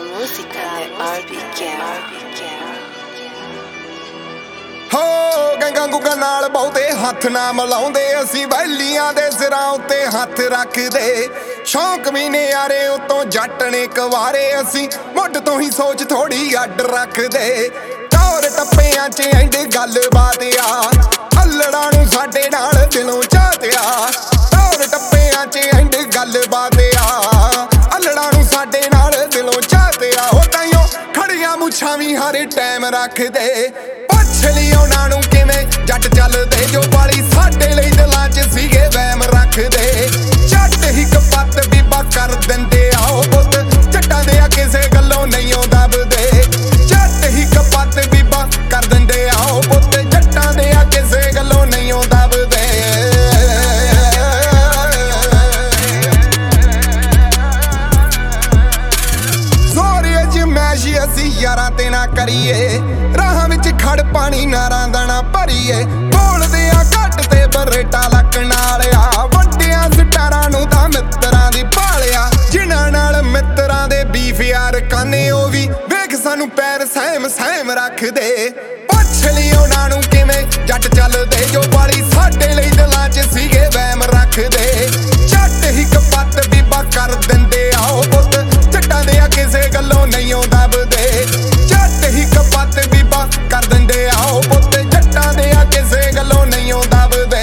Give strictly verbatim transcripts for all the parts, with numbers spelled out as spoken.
musica è R B K ਹੋ ਗੰਗਾ ਗੁੰਗਾ ਨਾਲ ਬਹੁਤੇ ਹੱਥ ਨਾ ਮਿਲਾਉਂਦੇ ਅਸੀਂ ਵੈਲੀਆਂ ਦੇ ਸਿਰਾਂ ਉੱਤੇ ਹੱਥ ਰੱਖਦੇ ਸ਼ੌਂਕ ਵੀ ਨੇ ਯਾਰੇ ਉਤੋਂ ਜੱਟ ਨੇ ਕੁਵਾਰੇ ਅਸੀਂ ਮੁੱਢ ਤੋਂ ਹੀ ਸੋਚ ਥੋੜੀ ਅੱਡ ਰੱਖਦੇ ਟੌਰ ਟੱਪਿਆਂ 'ਚ ਐਂਡ ਗੱਲਬਾਤ ਆ ਅੱਲੜਾਂ ਨੂੰ ਸਾਡੇ ਨਾਲ ਦਿਲੋਂ ਚਾਹਤਿਆ ਟੌਰ ਟੱਪਿਆਂ 'ਚ ਐਂਡ ਗੱਲਬਾਤ ਆ ਅੱਲੜਾਂ ਨੂੰ ਸਾਡੇ ਨਾਲ ਦਿਲੋਂ ਚਾਹਤਿਆ ਹੋ ਤਾਈਓ ਖੜੀਆਂ ਮੁੱਛਾਂ ਵੀ ਹਰ ਟਾਈਮ ਰੱਖਦੇ ਪੁੱਛ ਲਈ ਉਹਨਾਂ ਨੂੰ ਕਿਵੇਂ ਜੱਟ ਚੱਲਦੇ ਜੋ ਵਾਲੀ ਸਾਡੇ ਲਈ ਦਿਲਾਂ 'ਚ ਸੀਗੇ ਵਹਿਮ ਰੱਖਦੇ ਜੱਟ ਹੀ ਕਪੱਤ ਬੀਬਾ ਕਰ ਦਿੰਦੇ ਆਓ ਪੁੱਤ ਜੱਟਾਂ ਦੇ ਆ ਕਿਸੇ ਗੱਲੋਂ ਨਹੀਂ ਉਹ ਦਬਦੇ ਜੱਟ ਹੀ ਕਪੱਤ ਬੀਬਾ ਕਰ ਦਿੰਦੇ ਆਓ ਪੁੱਤ ਜੱਟਾਂ ਦੇ ਆ ਕਿਸੇ ਗੱਲੋਂ ਨਹੀਂ ਉਹ ਦਬਦੇ ਅਸੀਂ ਯਾਰਾਂ ਤੇ ਨਾ ਕਰੀਏ ਰਾਹਾਂ ਵਿੱਚ ਖੜ ਪਾਣੀ ਨਾਰਾਂ ਦਾਣਾ ਭਰੀਏ ਬੋਲਦੇ ਆ ਘੱਟ ਤੇ ਬਰੇਟਾ ਲੱਕ ਨਾਲ ਆ ਵੱਡਿਆਂ ਸਟਾਰਾਂ ਨੂੰ ਤਾਂ ਮਿੱਤਰਾਂ ਦੀ ਭਾਲਿਆ ਜਿਨ੍ਹਾਂ ਨਾਲ ਮਿੱਤਰਾਂ ਦੇ ਬੀਫ ਯਾਰ ਕਾਨੇ ਉਹ ਵੀ ਵੇਖ ਸਾਨੂੰ ਪੈਰ ਸਹਿਮ ਸਹਿਮ ਰੱਖਦੇ ਪੁੱਛ ਲਈ ਉਹਨਾਂ ਨੂੰ ਕਿਵੇਂ ਜੱਟ ਚੱਲਦੇ ਜੋ ਵਾਲੀ ਸਾਡੇ ਲਈ ਦਿਲਾਂ 'ਚ ਸੀਗੇ ਵਹਿਮ ਰੱਖਦੇ ਜੱਟ ਹੀ ਕਪੱਤ ਬੀਬਾ ਕਰ ਦਿੰਦੇ ਆਓ ਪੁੱਤ ਜੱਟਾਂ ਦੇ ਆ ਕਿਸੇ ਗੱਲੋਂ ਨਹੀਂ ਉਹ ਦਬਦੇ ਜੱਟ ਹੀ ਕਪੱਤ ਬੀਬਾ ਕਰ ਦਿੰਦੇ ਆਓ ਪੁੱਤ ਜੱਟਾਂ ਦੇ ਆ ਕਿਸੇ ਗੱਲੋਂ ਨਹੀਂ ਉਹ ਦਬਦੇ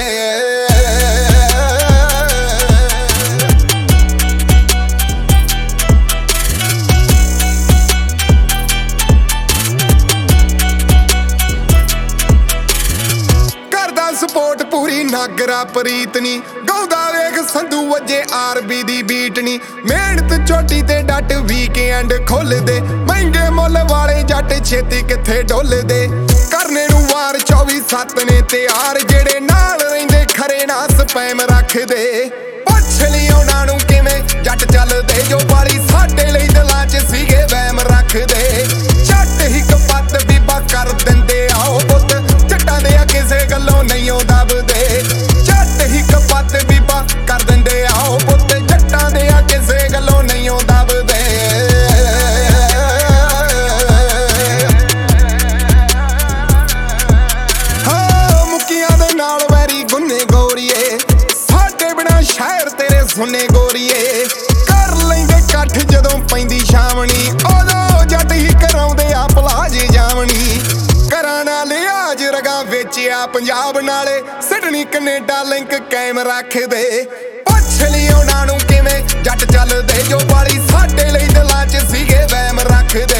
ਕਰਦਾ ਸਪੋਰਟ ਪੂਰੀ ਨਾਗਰਾ ਪ੍ਰੀਤ ਨੀ ਗਾਉਂਦਾ ਵੇਖ ਸੰਧੂ ਵਜੇ ਆਰਬੀ ਦੀ ਬੀਟ ਨੀ ਮਿਹਨਤ ਚੋਟੀ ਤੇ ਡੱਟ ਵੀਕਐਂਡ ਖੋਲਦੇ ਮਹਿੰਗੇ ਮੁੱਲ ਵਾਲੇ ਜੱਟ ਛੇਤੀ ਕਿੱਥੇ ਡੋਲਦੇ ਕਰਨੇ ਨੂੰ ਵਾਰ ਚੌਵੀ ਸੱਤ ਨੇ ਤਿਆਰ ਜਿਹੜੇ ਨਾਲ ਰਹਿੰਦੇ ਖਰੇ ਨਾ ਸਪੈਮ ਰੱਖਦੇ ਪੁੱਛ ਲਈ ਉਹਨਾਂ ਨੂੰ ਕਿਵੇਂ ਜੱਟ ਚੱਲਦੇ ਜੋ ਵਾਲੀ ਸਾਡੇ ਲਈ ਦਿਲਾਂ 'ਚ ਸੀਗੇ ਵਹਿਮ ਰੱਖਦੇ ਜੱਟ ਹੀ ਕਪੱਤ ਬੀਬਾ ਕਰ ਦਿੰਦੇ ਆਓ ਪੁੱਤ ਜੱਟਾਂ ਦੇ ਆ ਕਿਸੇ ਗੱਲੋਂ ਨਹੀਂ ਉਹ ਦਬਦੇ ਜੱਟ ਹੀ ਕਪੱਤ ਬੀਬਾ ਕਰ ਦਿੰਦੇ ਆਓ ਪੁੱਤ ਜੱਟਾਂ ਦੇ ਆ ਕਿਸੇ ਗੱਲੋਂ ਨਹੀਂ ਉਹ ਦਬਦੇ ਹਾਂ ਮੁੱਕੀਆਂ ਦੇ ਨਾਲ ਵੈਰੀ ਗੁੰਨੇ ਗੋਰੀਏ ਸਾਡੇ ਬਿਨਾ ਸ਼ਹਿਰ ਤੇਰੇ ਸੁਣੇ ਗੋਰੀਏ ਕਰ ਲੈਂਦੇ ਇਕੱਠ ਜਦੋਂ ਪੈਂਦੀ ਛਾਵਣੀ ਉਦੋਂ ਜੱਟ ਹੀ ਕਰਾਉਂਦੇ ਆ ਪਲਾਜ ਜਾਵਣੀ ਕਰਾਂ ਨਾ ਲਿਆਜ ਰਗਾ ਵੇਚਿਆ ਪੰਜਾਬ ਨਾਲੇ ਸਿਡਨੀ ਕੈਨੇਡਾ ਲਿੰਕ ਕਾਇਮ ਰੱਖਦੇ ਪੁੱਛ ਲਈ ਉਹਨਾਂ ਨੂੰ ਕਿਵੇਂ ਜੱਟ ਚੱਲਦੇ ਜੋ ਵਾਲੀ ਸਾਡੇ ਲਈ ਦਿਲਾਂ 'ਚ ਸੀਗੇ ਵਹਿਮ ਰੱਖਦੇ